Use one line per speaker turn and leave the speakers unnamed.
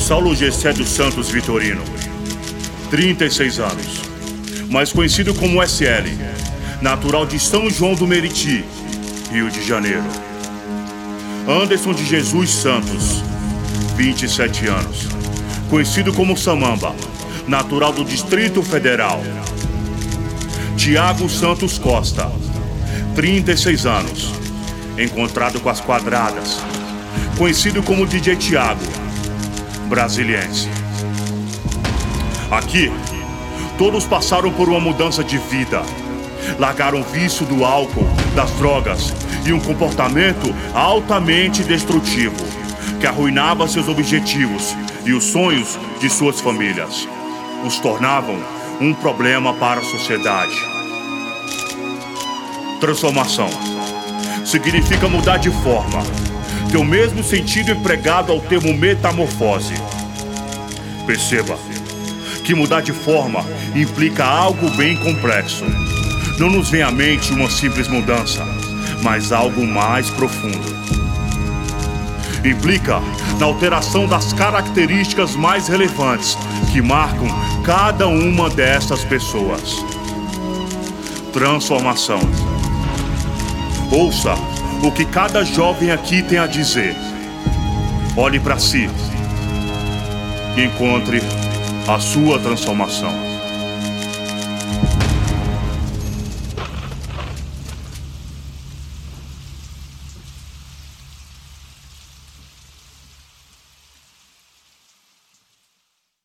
Saulo Gessé dos Santos Vitorino, 36 anos, mais conhecido como SL, natural de São João do Meriti, Rio de Janeiro. Anderson de Jesus Santos, 27 anos, conhecido como Samamba, natural do Distrito Federal. Tiago Santos Costa, 36 anos, encontrado com as quadradas, conhecido como DJ Tiago, brasiliense. Aqui, todos passaram por uma mudança de vida. Largaram o vício do álcool, das drogas e um comportamento altamente destrutivo que arruinava seus objetivos e os sonhos de suas famílias. Os tornavam um problema para a sociedade. Transformação significa mudar de forma, ter o mesmo sentido empregado ao termo metamorfose. Perceba que mudar de forma implica algo bem complexo. Não nos vem à mente uma simples mudança, mas algo mais profundo. Implica na alteração das características mais relevantes que marcam cada uma dessas pessoas. Transformação. Ouça o que cada jovem aqui tem a dizer. Olhe para si e encontre a sua transformação.